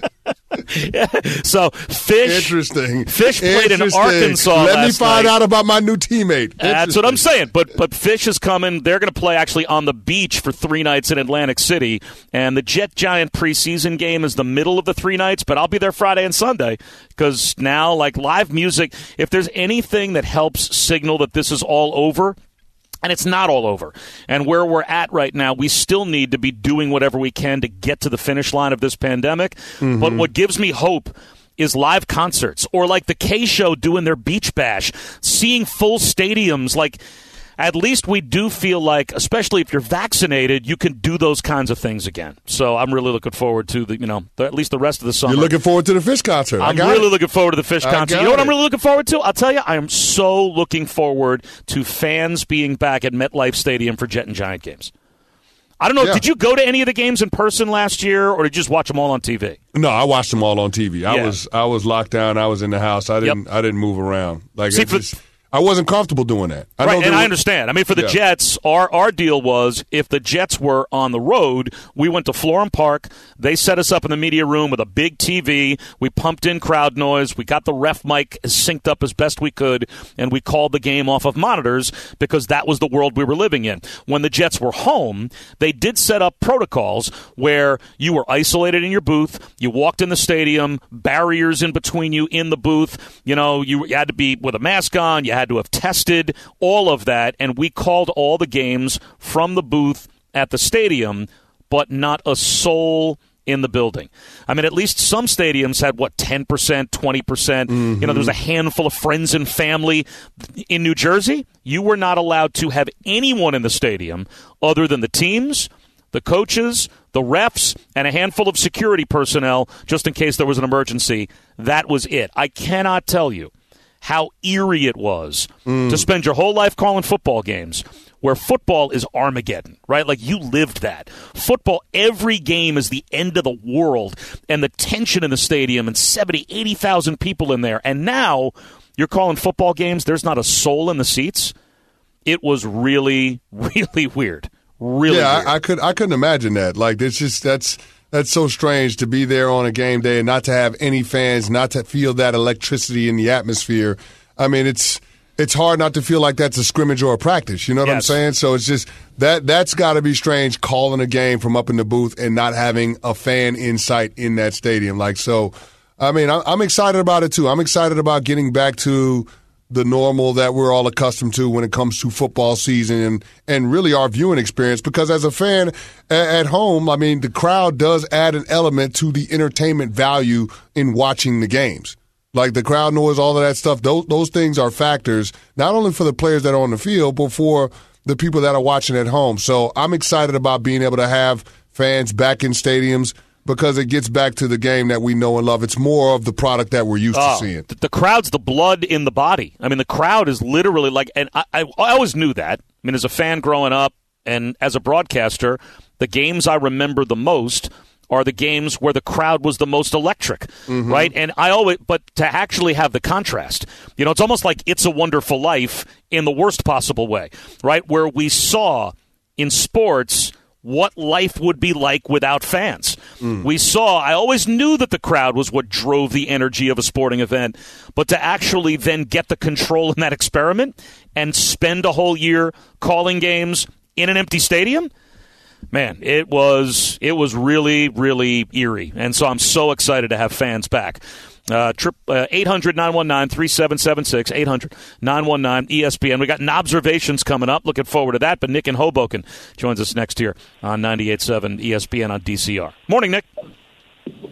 D: so Fish.
F: Interesting.
D: Fish played in
F: Interesting.
D: Arkansas
F: Let me
D: last
F: find
D: night.
F: out about my new teammate.
D: That's what I'm saying. But but Fish is coming. They're going to play actually on the beach for three nights in Atlantic City. And the Jet Giant preseason game is the middle of the three nights. But I'll be there Friday and Sunday because now, like live music, if there's anything that helps signal that this is all over, and it's not all over. And where we're at right now, we still need to be doing whatever we can to get to the finish line of this pandemic. Mm-hmm. But what gives me hope is live concerts or like the K-Show doing their beach bash, seeing full stadiums. Like at least we do feel like, especially if you're vaccinated, you can do those kinds of things again. So I'm really looking forward to the, you know, the, at least the rest of the summer.
F: You're looking forward to the Fish concert. I
D: I'm
F: got
D: really
F: it.
D: looking forward to the Fish
F: I
D: concert.
F: got
D: You know what
F: it.
D: I'm really looking forward to? I'll tell you, I am so looking forward to fans being back at MetLife Stadium for Jet and Giant games. I don't know.
F: Yeah.
D: Did you go to any of the games in person last year, or did you just watch them all on T V?
F: No, I watched them all on T V. I
D: Yeah.
F: was I was locked down. I was in the house. I didn't
D: Yep.
F: I didn't move around. Like
D: See,
F: it
D: for-
F: just, I wasn't comfortable doing that. I know
D: Right,
F: there
D: and I
F: were-
D: understand. I mean, for the
F: Yeah.
D: Jets, our our deal was if the Jets were on the road, we went to Florham Park. They set us up in the media room with a big T V. We pumped in crowd noise. We got the ref mic synced up as best we could, and we called the game off of monitors because that was the world we were living in. When the Jets were home, they did set up protocols where you were isolated in your booth. You walked in the stadium, barriers in between you in the booth. You know, you had to be with a mask on. You had to have tested, all of that, and we called all the games from the booth at the stadium, but not a soul in the building. I mean, at least some stadiums had, what, ten percent, twenty percent? Mm-hmm. You know, there was a handful of friends and family. In New Jersey, you were not allowed to have anyone in the stadium other than the teams, the coaches, the refs, and a handful of security personnel just in case there was an emergency. That was it. I cannot tell you how eerie it was mm. to spend your whole life calling football games where football is Armageddon, right? Like you lived that. Football, every game is the end of the world and the tension in the stadium and seventy, eighty thousand people in there. And now you're calling football games, there's not a soul in the seats. It was really, really weird. Really
F: yeah,
D: weird.
F: I, I could I couldn't imagine that. Like it's just that's that's so strange to be there on a game day and not to have any fans, not to feel that electricity in the atmosphere. I mean, it's it's hard not to feel like that's a scrimmage or a practice. You know what
D: Yes.
F: I'm saying? So it's just that that's got to be strange calling a game from up in the booth and not having a fan in sight in that stadium. Like so, I mean, I'm, I'm excited about it too. I'm excited about getting back to the normal that we're all accustomed to when it comes to football season and, and really our viewing experience. Because as a fan a- at home, I mean, the crowd does add an element to the entertainment value in watching the games. Like the crowd noise, all of that stuff, those, those things are factors, not only for the players that are on the field, but for the people that are watching at home. So I'm excited about being able to have fans back in stadiums because it gets back to the game that we know and love. It's more of the product that we're used
D: Oh,
F: to seeing.
D: The, the crowd's the blood in the body. I mean, the crowd is literally like, and I, I, I always knew that. I mean, as a fan growing up and as a broadcaster, the games I remember the most are the games where the crowd was the most electric, mm-hmm. right? And I always, but to actually have the contrast, you know, it's almost like It's a Wonderful Life in the worst possible way, right? Where we saw in sports what life would be like without fans. Mm. We saw, I always knew that the crowd was what drove the energy of a sporting event, but to actually then get the control in that experiment and spend a whole year calling games in an empty stadium, man, it was it was really, really eerie. And so I'm so excited to have fans back. Uh, trip, uh, eight hundred, nine one nine, three seven seven six, eight hundred, nine one nine, E S P N. We got an observations coming up. Looking forward to that. But Nick in Hoboken joins us next here on ninety-eight point seven E S P N on D C R. Morning, Nick.
G: Good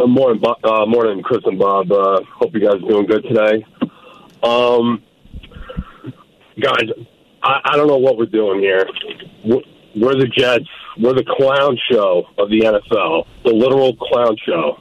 K: morning, uh, morning, Chris and Bob. Uh, hope you guys are doing good today. Um, guys, I, I don't know what we're doing here. We're the Jets. We're the clown show of the N F L, the literal clown show.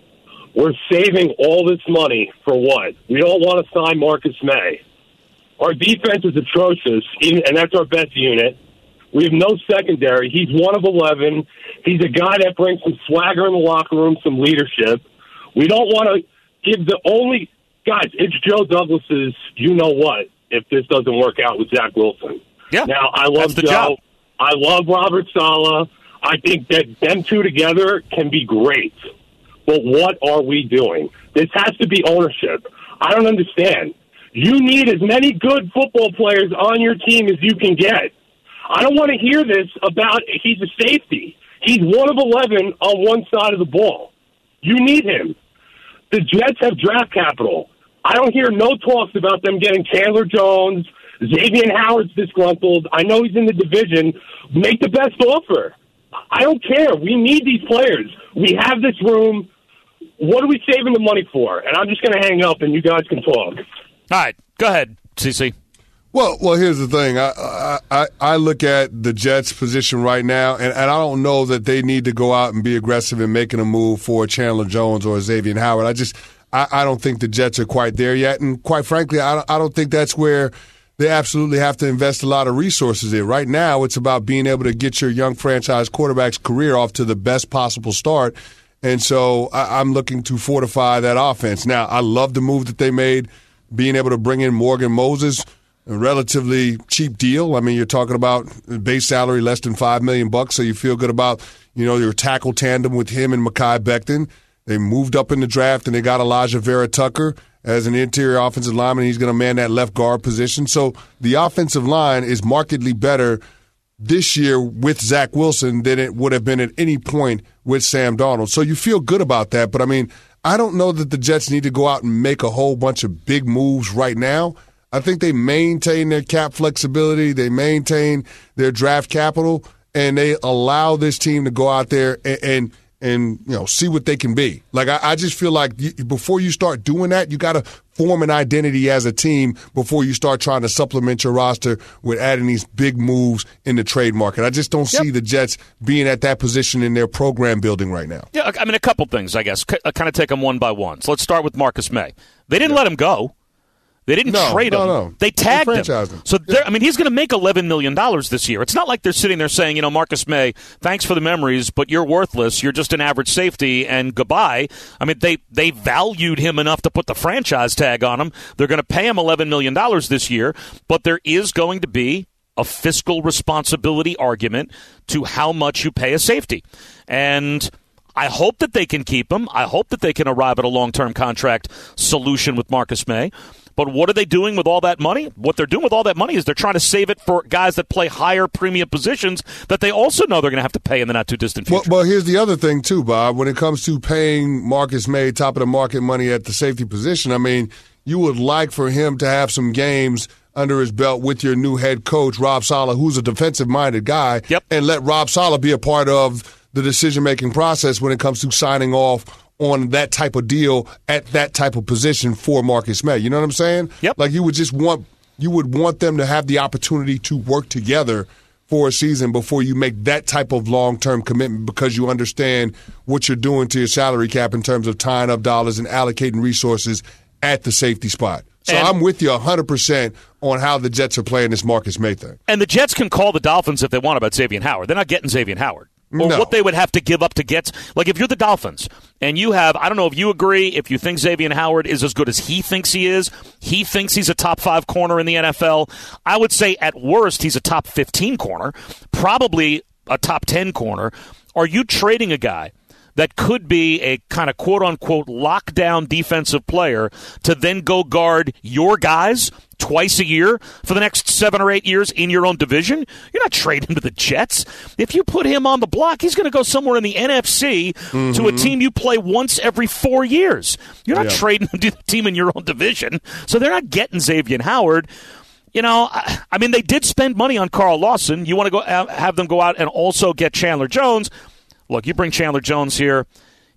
K: We're saving all this money for what? We don't want to sign Marcus May. Our defense is atrocious, and that's our best unit. We have no secondary. He's one of eleven. He's a guy that brings some swagger in the locker room, some leadership. We don't want to give the only – guys, it's Joe Douglas's you-know-what if this doesn't work out with Zach Wilson.
D: Yeah,
K: now, I love Joe.
D: Job.
K: I love Robert Saleh. I think that them two together can be great. But what are we doing? This has to be ownership. I don't understand. You need as many good football players on your team as you can get. I don't want to hear this about he's a safety. He's one of eleven on one side of the ball. You need him. The Jets have draft capital. I don't hear no talks about them getting Chandler Jones. Xavier Howard's disgruntled. I know he's in the division. Make the best offer. I don't care. We need these players. We have this room. What are we saving the money for? And I'm just going to hang up and you guys can talk.
D: All right. Go ahead, C C.
F: Well, well, here's the thing. I, I I look at the Jets' position right now, and, and I don't know that they need to go out and be aggressive in making a move for Chandler Jones or Xavier Howard. I just I, I don't think the Jets are quite there yet, and quite frankly, I don't, I don't think that's where they absolutely have to invest a lot of resources in. Right now, it's about being able to get your young franchise quarterback's career off to the best possible start, and so I, I'm looking to fortify that offense. Now, I love the move that they made, being able to bring in Morgan Moses. A relatively cheap deal. I mean, you're talking about base salary less than five million bucks, so you feel good about, you know, your tackle tandem with him and Mekhi Becton. They moved up in the draft and they got Elijah Vera Tucker as an interior offensive lineman. He's going to man that left guard position. So the offensive line is markedly better this year with Zach Wilson than it would have been at any point with Sam Darnold. So you feel good about that. But I mean, I don't know that the Jets need to go out and make a whole bunch of big moves right now. I think they maintain their cap flexibility, they maintain their draft capital, and they allow this team to go out there and, and, and you know, see what they can be. Like, I, I just feel like you, before you start doing that, you got to form an identity as a team before you start trying to supplement your roster with adding these big moves in the trade market. I just don't yep. see the Jets being at that position in their program building right now.
D: Yeah, I mean, a couple things, I guess. I kind of take them one by one. So let's start with Marcus May. They didn't yeah. let him go. They didn't
F: no,
D: trade him.
F: No, no.
D: They tagged
F: they
D: him.
F: him.
D: So, I mean, he's going to make eleven million dollars this year. It's not like they're sitting there saying, you know, Marcus May, thanks for the memories, but you're worthless. You're just an average safety, and goodbye. I mean, they, they valued him enough to put the franchise tag on him. They're going to pay him eleven million dollars this year, but there is going to be a fiscal responsibility argument to how much you pay a safety. And I hope that they can keep him. I hope that they can arrive at a long-term contract solution with Marcus May. But what are they doing with all that money? What they're doing with all that money is they're trying to save it for guys that play higher premium positions that they also know they're going to have to pay in the not-too-distant future.
F: Well, well, here's the other thing, too, Bob. When it comes to paying Marcus May top-of-the-market money at the safety position, I mean, you would like for him to have some games under his belt with your new head coach, Rob Saleh, who's a defensive-minded guy,
D: yep.
F: and let Rob Saleh be a part of the decision-making process when it comes to signing off on that type of deal at that type of position for Marcus May. You know what I'm saying?
D: Yep.
F: Like you would just want you would want them to have the opportunity to work together for a season before you make that type of long-term commitment because you understand what you're doing to your salary cap in terms of tying up dollars and allocating resources at the safety spot. So and I'm with you one hundred percent on how the Jets are playing this Marcus May thing.
D: And the Jets can call the Dolphins if they want about Xavier Howard. They're not getting Xavier Howard. Or
F: no.
D: what they would have to give up to get. Like, if you're the Dolphins and you have, I don't know if you agree, if you think Xavier Howard is as good as he thinks he is, he thinks he's a top five corner in the N F L. I would say at worst he's a top fifteen corner, probably a top ten corner. Are you trading a guy that could be a kind of quote-unquote lockdown defensive player to then go guard your guys twice a year for the next seven or eight years in your own division? You're not trading him to the Jets. If you put him on the block, he's going to go somewhere in the N F C mm-hmm. to a team you play once every four years. You're not yeah. trading him to the team in your own division. So they're not getting Xavier Howard. You know, I, I mean, they did spend money on Carl Lawson. You want to go have them go out and also get Chandler Jones. Look, you bring Chandler Jones here,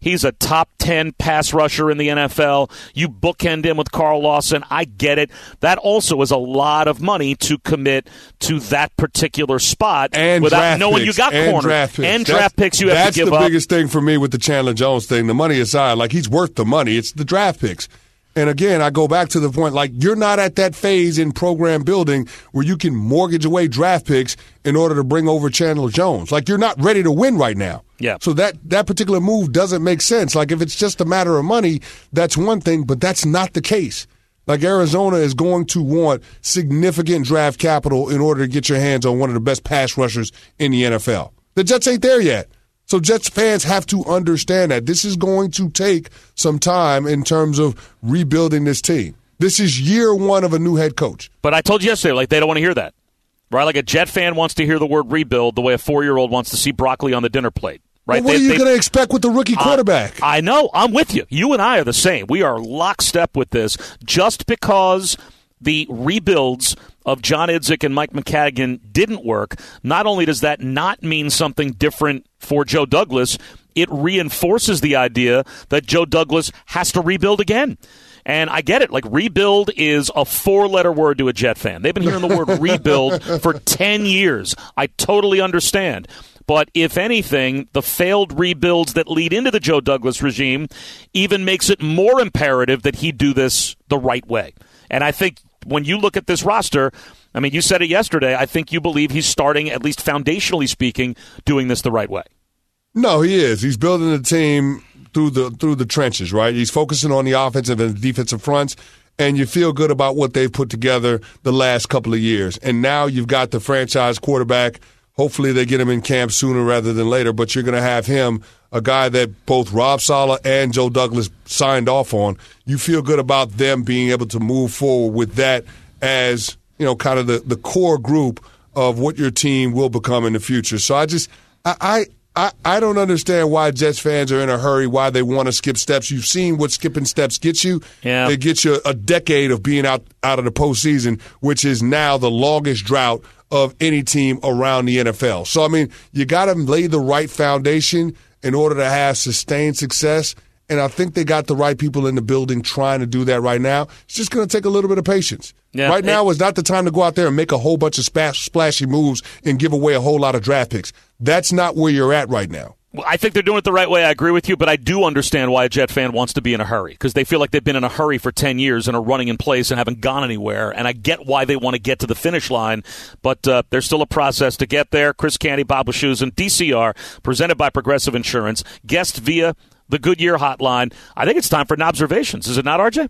D: He's a top ten pass rusher in the N F L. You bookend him with Carl Lawson. I get it. That also is a lot of money to commit to that particular spot
F: and
D: without knowing
F: picks,
D: you got
F: and
D: cornered.
F: Draft picks.
D: And
F: that's,
D: draft picks you have to give up.
F: That's the biggest thing for me with the Chandler Jones thing. The money aside, like he's worth the money. It's the draft picks. And again, I go back to the point, like you're not at that phase in program building where you can mortgage away draft picks in order to bring over Chandler Jones. Like you're not ready to win right now.
D: Yeah.
F: So that, that particular move doesn't make sense. Like if it's just a matter of money, that's one thing, but that's not the case. Like Arizona is going to want significant draft capital in order to get your hands on one of the best pass rushers in the N F L. The Jets ain't there yet. So Jets fans have to understand that this is going to take some time in terms of rebuilding this team. This is year one of a new head coach.
D: But I told you yesterday, like they don't want to hear that. Right? Like a Jet fan wants to hear the word rebuild the way a four-year-old wants to see broccoli on the dinner plate. Right?
F: Well, what
D: they,
F: are you going to expect with the rookie quarterback?
D: I, I know. I'm with you. You and I are the same. We are lockstep with this. Just because the rebuilds of John Idzik and Mike McCagan didn't work, not only does that not mean something different for Joe Douglas, it reinforces the idea that Joe Douglas has to rebuild again. And I get it. Like, rebuild is a four-letter word to a Jet fan. They've been hearing the word rebuild for ten years. I totally understand. But if anything, the failed rebuilds that lead into the Joe Douglas regime even makes it more imperative that he do this the right way. And I think when you look at this roster, I mean, you said it yesterday, I think you believe he's starting, at least foundationally speaking, doing this the right way.
F: No, he is. He's building the team through the through the trenches, right? He's focusing on the offensive and defensive fronts, and you feel good about what they've put together the last couple of years. And now you've got the franchise quarterback. Hopefully they get him in camp sooner rather than later, but you're going to have him, a guy that both Rob Saleh and Joe Douglas signed off on. You feel good about them being able to move forward with that as, you know, kind of the, the core group of what your team will become in the future. So I just I, I I, I don't understand why Jets fans are in a hurry, why they want to skip steps. You've seen what skipping steps gets you.
D: Yeah.
F: It gets you a decade of being out, out of the postseason, which is now the longest drought of any team around the N F L. So, I mean, you got to lay the right foundation in order to have sustained success, and I think they got the right people in the building trying to do that right now. It's just going to take a little bit of patience.
D: Yeah,
F: right
D: it,
F: now is not the time to go out there and make a whole bunch of splash, splashy moves and give away a whole lot of draft picks. That's not where you're at right now.
D: I think they're doing it the right way. I agree with you, but I do understand why a Jet fan wants to be in a hurry, because they feel like they've been in a hurry for ten years and are running in place and haven't gone anywhere. And I get why they want to get to the finish line, but uh, there's still a process to get there. Chris Canty, Bob Wischusen, D C R, presented by Progressive Insurance, guest via the Goodyear Hotline. I think it's time for Nobservations. Is it not, R J?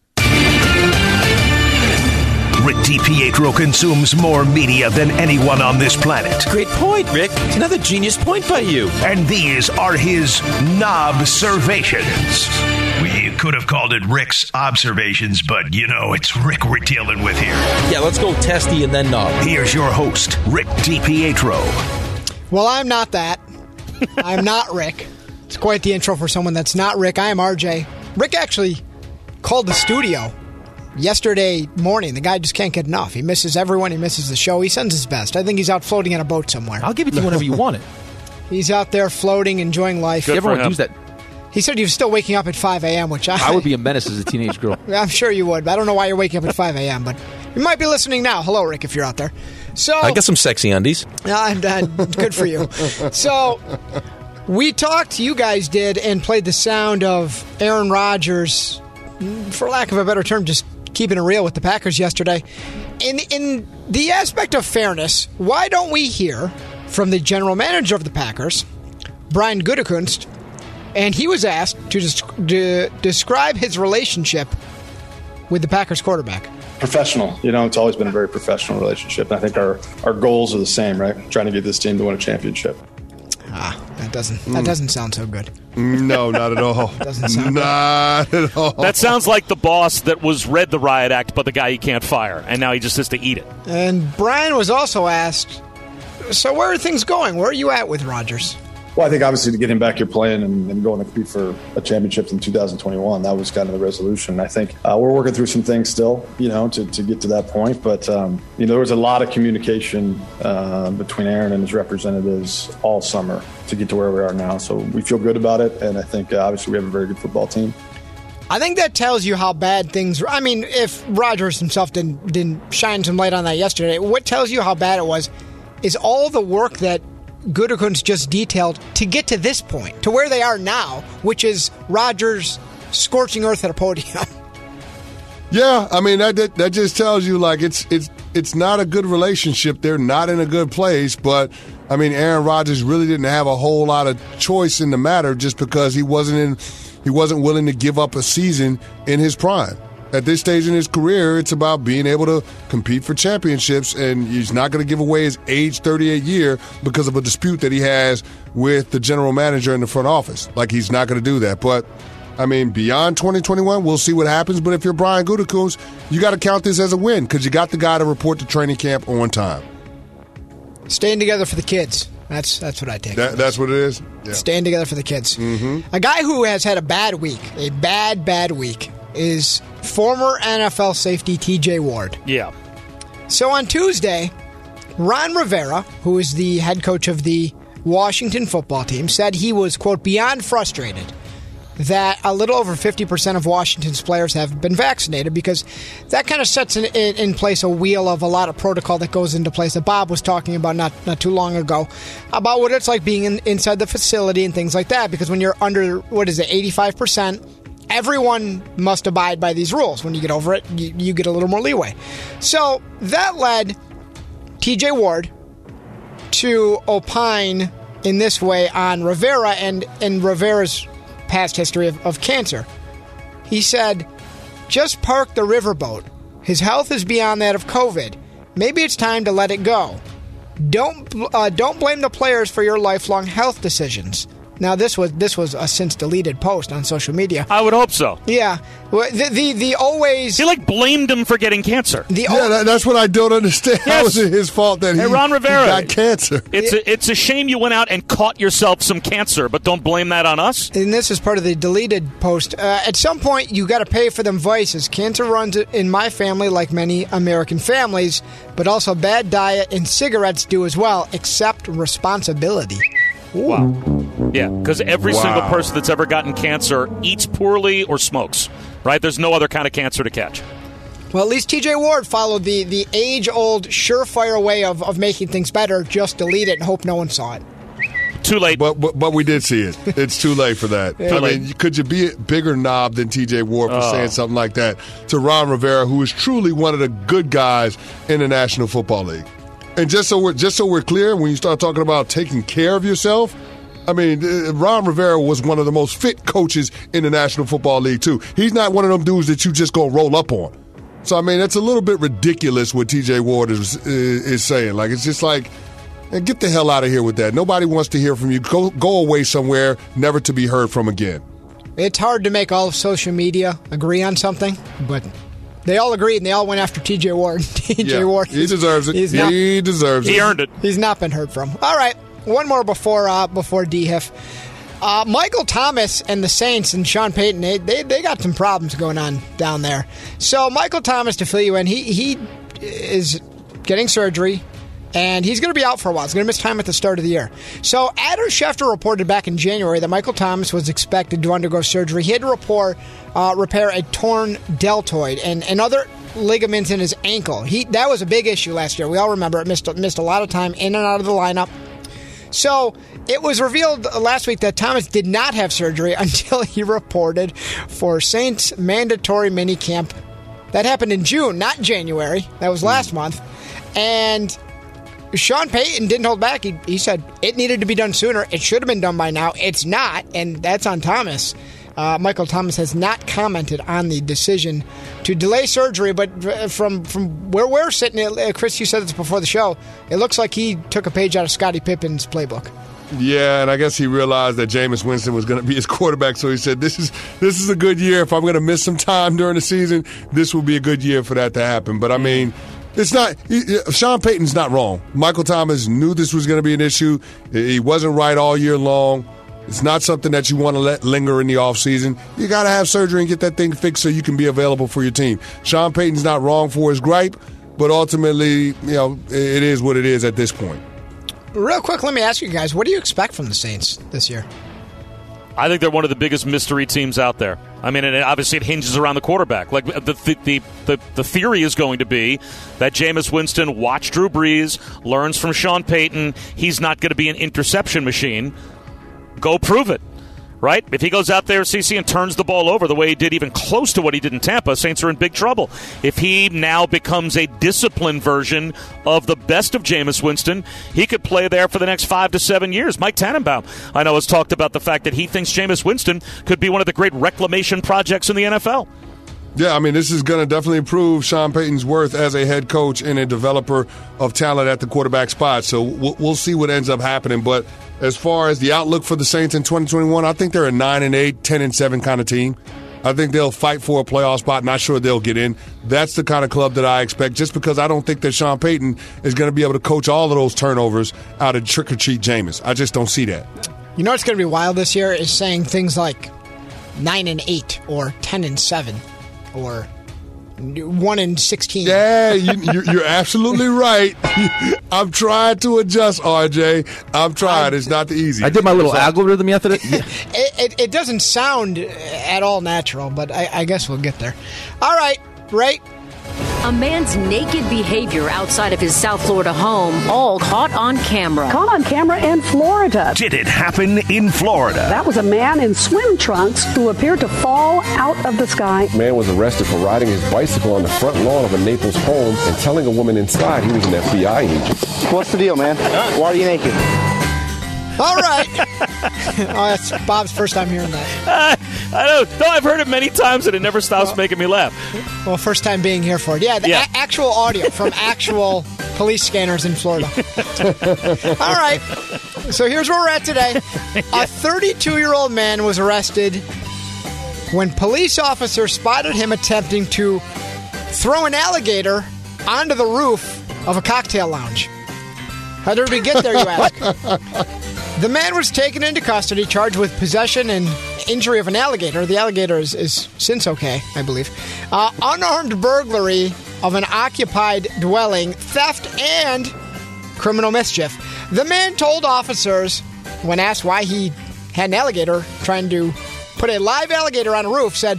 A: Rick DiPietro consumes more media than anyone on this planet.
L: Great point, Rick. It's another genius point by you.
A: And these are his Nobservations. We could have called it Rick's Observations, but, you know, it's Rick we're dealing with here.
L: Yeah, let's go testy and then knob.
A: Here's your host, Rick DiPietro.
M: Well, I'm not that. I'm not Rick. It's quite the intro for someone that's not Rick. I am R J. Rick actually called the studio yesterday morning. The guy just can't get enough. He misses everyone. He misses the show. He sends his best. I think he's out floating in a boat somewhere.
J: I'll give it to you whenever you want it.
M: He's out there floating, enjoying life.
J: Good Everyone does that.
M: He said he was still waking up at five a.m., which I...
J: I would be a menace as a teenage girl.
M: I'm sure you would. But I don't know why you're waking up at five a.m., but you might be listening now. Hello, Rick, if you're out there. So
L: I got some sexy undies.
M: Uh, good for you. So we talked, you guys did, and played the sound of Aaron Rodgers, for lack of a better term, just keeping it real with the Packers yesterday. In in the aspect of fairness, why don't we hear from the general manager of the Packers, Brian Gutekunst, and he was asked to, des- to describe his relationship with the Packers quarterback.
N: Professional. You know, it's always been a very professional relationship. And I think our, our goals are the same, right? Trying to get this team to win a championship.
M: Ah, that doesn't that doesn't sound so good.
F: No, not at all.
M: Doesn't sound
F: not
M: good.
F: at all.
D: That sounds like the boss that was read the riot act, but the guy he can't fire, and now he just has to eat it.
M: And Brian was also asked, so where are things going? Where are you at with Rodgers?
N: Well, I think obviously to get him back here playing and, and going to compete for a championship in two thousand twenty-one, that was kind of the resolution. I think uh, we're working through some things still, you know, to, to get to that point. But, um, you know, there was a lot of communication uh, between Aaron and his representatives all summer to get to where we are now. So we feel good about it. And I think uh, obviously we have a very good football team.
M: I think that tells you how bad things were. I mean, if Rodgers himself didn't, didn't shine some light on that yesterday, what tells you how bad it was is all the work that Gutekunst just detailed to get to this point, to where they are now, which is Rodgers scorching earth at a podium.
F: Yeah, I mean that, that that just tells you like it's it's it's not a good relationship. They're not in a good place. But I mean, Aaron Rodgers really didn't have a whole lot of choice in the matter just because he wasn't in he wasn't willing to give up a season in his prime. At this stage in his career, it's about being able to compete for championships, and he's not going to give away his age thirty-eight year because of a dispute that he has with the general manager in the front office. Like, he's not going to do that. But, I mean, beyond twenty twenty-one, we'll see what happens. But if you're Brian Gutekunst, you got to count this as a win because you got the guy to report to training camp on time.
M: Staying together for the kids. That's that's what I take.
F: That, that's what it is?
M: Yeah. Staying together for the kids. Mm-hmm. A guy who has had a bad week, a bad, bad week, is former N F L safety T J Ward.
D: Yeah.
M: So on Tuesday, Ron Rivera, who is the head coach of the Washington football team, said he was, quote, beyond frustrated that a little over fifty percent of Washington's players have been vaccinated, because that kind of sets in, in, in place a wheel of a lot of protocol that goes into place that Bob was talking about not, not too long ago, about what it's like being in, inside the facility and things like that, because when you're under, what is it, eighty-five percent, everyone must abide by these rules. When you get over it, you, you get a little more leeway. So that led T J Ward to opine in this way on Rivera and, and Rivera's past history of, of cancer. He said, just park the riverboat. His health is beyond that of COVID. Maybe it's time to let it go. Don't uh, don't blame the players for your lifelong health decisions. Now, this was this was a since deleted post on social media.
D: I would hope so.
M: Yeah, the the, the always
D: he like blamed him for getting cancer.
M: The
F: yeah, that, that's what I don't understand.
D: Yes.
F: How is it his fault that
D: hey,
F: he,
D: Ron Rivera,
F: he got cancer?
D: It's a, it's a shame you went out and caught yourself some cancer, but don't blame that on us.
M: And this is part of the deleted post. Uh, at some point, you got to pay for them vices. Cancer runs in my family like many American families, but also bad diet and cigarettes do as well. Accept responsibility. Ooh.
D: Wow. Yeah, because every
F: wow.
D: single person that's ever gotten cancer eats poorly or smokes, right? There's no other kind of cancer to catch.
M: Well, at least T J Ward followed the, the age-old, surefire way of, of making things better. Just delete it and hope no one saw it.
D: Too late.
F: But but, but we did see it. It's too late for that.
M: Yeah.
F: I mean, could you be a bigger knob than T J Ward for
D: oh.
F: saying something like that to Ron Rivera, who is truly one of the good guys in the National Football League? And just so we're just so we're clear, when you start talking about taking care of yourself, I mean, Ron Rivera was one of the most fit coaches in the National Football League, too. He's not one of them dudes that you just go roll up on. So, I mean, it's a little bit ridiculous what T J Ward is is saying. Like, it's just like, get the hell out of here with that. Nobody wants to hear from you. Go, go away somewhere, never to be heard from again.
M: It's hard to make all of social media agree on something, but they all agreed and they all went after T J Ward. T J
F: yeah,
M: Ward.
F: He deserves it.
M: Not,
F: he deserves
D: he
F: it.
D: He earned it.
M: He's not been heard from. All right. One more before uh, before D H I F. Uh, Michael Thomas and the Saints and Sean Payton, they, they they got some problems going on down there. So Michael Thomas, to fill you in, he he is getting surgery, and he's going to be out for a while. He's going to miss time at the start of the year. So Adam Schefter reported back in January that Michael Thomas was expected to undergo surgery. He had to report, uh, repair a torn deltoid and, and other ligaments in his ankle. He that was a big issue last year. We all remember it. Missed, missed a lot of time in and out of the lineup. So it was revealed last week that Thomas did not have surgery until he reported for Saints mandatory minicamp. That happened in June, not January. That was last month. And Sean Payton didn't hold back. He, he said it needed to be done sooner. It should have been done by now. It's not, and that's on Thomas. Uh, Michael Thomas has not commented on the decision to delay surgery, but from from where we're sitting, Chris, you said this before the show, it looks like he took a page out of Scottie Pippen's playbook.
F: Yeah, and I guess he realized that Jameis Winston was going to be his quarterback, so he said, this is this is a good year. If I'm going to miss some time during the season, this will be a good year for that to happen. But, I mean, It's not he, Sean Payton's not wrong. Michael Thomas knew this was going to be an issue. He wasn't right all year long. It's not something that you want to let linger in the offseason. You got to have surgery and get that thing fixed so you can be available for your team. Sean Payton's not wrong for his gripe, but ultimately, you know, it is what it is at this point.
M: Real quick, let me ask you guys, what do you expect from the Saints this year?
D: I think they're one of the biggest mystery teams out there. I mean, and it, obviously it hinges around the quarterback. Like the the, the the the theory is going to be that Jameis Winston watched Drew Brees, learns from Sean Payton. He's not going to be an interception machine. Go prove it, right? If he goes out there, C C, and turns the ball over the way he did, even close to what he did in Tampa, Saints are in big trouble. If he now becomes a disciplined version of the best of Jameis Winston, he could play there for the next five to seven years. Mike Tannenbaum, I know, has talked about the fact that he thinks Jameis Winston could be one of the great reclamation projects in the N F L.
F: Yeah, I mean, this is going to definitely improve Sean Payton's worth as a head coach and a developer of talent at the quarterback spot. So we'll, we'll see what ends up happening. But as far as the outlook for the Saints in twenty twenty-one, I think they're a nine and eight, ten and seven kind of team. I think they'll fight for a playoff spot. Not sure they'll get in. That's the kind of club that I expect, just because I don't think that Sean Payton is going to be able to coach all of those turnovers out of trick-or-treat Jameis. I just don't see that.
M: You know what's going to be wild this year is saying things like nine and eight or ten and seven. Or one in sixteen.
F: Yeah, you, you're, you're absolutely right. I'm trying to adjust, R J. I'm trying. It's not the easy.
J: I did my little so, algorithm yesterday.
M: Yeah. it, it, it doesn't sound at all natural, but I, I guess we'll get there. All right, right.
O: A man's naked behavior outside of his South Florida home, all caught on camera.
P: Caught on camera in Florida.
A: Did it happen in Florida?
P: That was a man in swim trunks who appeared to fall out of the sky.
Q: A man was arrested for riding his bicycle on the front lawn of a Naples home and telling a woman inside he was an F B I agent.
R: What's the deal, man? Why are you naked?
M: All right. Oh, that's Bob's first time hearing that.
D: Uh, I know. No, I've heard it many times, and it never stops well, making me laugh.
M: Well, first time being here for it. Yeah, the yeah. A- actual audio from actual police scanners in Florida. All right. So here's where we're at today. yeah. A thirty-two-year-old man was arrested when police officers spotted him attempting to throw an alligator onto the roof of a cocktail lounge. How did we get there, you ask? The man was taken into custody, charged with possession and injury of an alligator. The alligator is, is since okay, I believe. Uh, unarmed burglary of an occupied dwelling, theft, and criminal mischief. The man told officers, when asked why he had an alligator trying to put a live alligator on a roof, said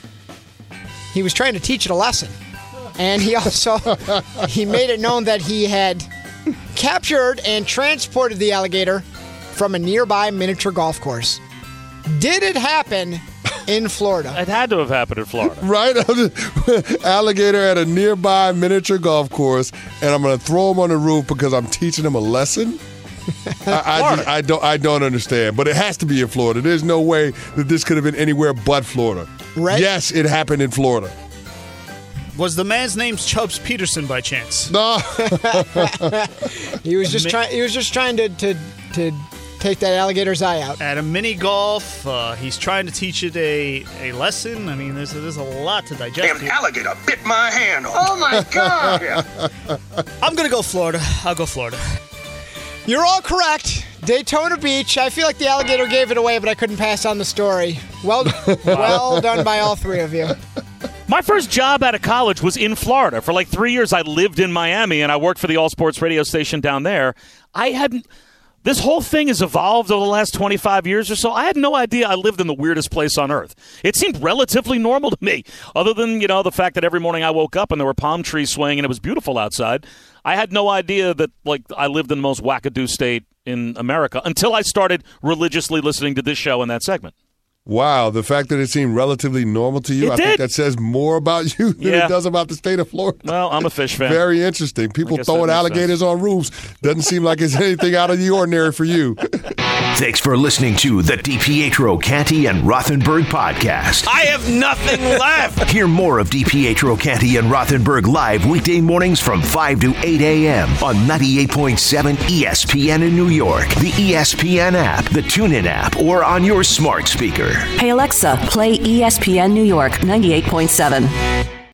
M: he was trying to teach it a lesson. And he also he made it known that he had captured and transported the alligator from a nearby miniature golf course. Did it happen in Florida?
D: It had to have happened in Florida.
F: Right? Alligator at a nearby miniature golf course, and I'm going to throw him on the roof because I'm teaching him a lesson? I, I, just, I don't I don't understand. But it has to be in Florida. There's no way that this could have been anywhere but Florida.
M: Right?
F: Yes, it happened in Florida.
S: Was the man's name Chubbs Peterson by chance?
F: No.
M: he was just trying. He was just trying to, to to take that alligator's eye out.
S: At a mini golf, uh, he's trying to teach it a, a lesson. I mean, there's there's a lot to digest.
T: Damn alligator bit my hand. Oh my god!
S: I'm gonna go Florida. I'll go Florida.
M: You're all correct. Daytona Beach. I feel like the alligator gave it away, but I couldn't pass on the story. Well, well done by all three of you.
D: My first job out of college was in Florida. For like three years, I lived in Miami, and I worked for the All Sports radio station down there. I hadn't... This whole thing has evolved over the last twenty-five years or so. I had no idea I lived in the weirdest place on earth. It seemed relatively normal to me, other than, you know, the fact that every morning I woke up and there were palm trees swaying and it was beautiful outside. I had no idea that, like, I lived in the most wackadoo state in America until I started religiously listening to this show and that segment.
F: Wow, the fact that it seemed relatively normal to you,
D: it
F: I
D: did.
F: think that says more about you than
D: yeah.
F: it does about the state of Florida.
D: Well, I'm a fish fan.
F: Very interesting. People throwing alligators sense. on roofs doesn't seem like it's anything out of the ordinary for you.
A: Thanks for listening to the DiPietro, Canty, and Rothenberg podcast.
S: I have nothing left.
A: Hear more of DiPietro, Canty, and Rothenberg live weekday mornings from five to eight a.m. on ninety-eight point seven E S P N in New York, the E S P N app, the TuneIn app, or on your smart speaker.
C: Hey Alexa, play E S P N New York ninety-eight point seven.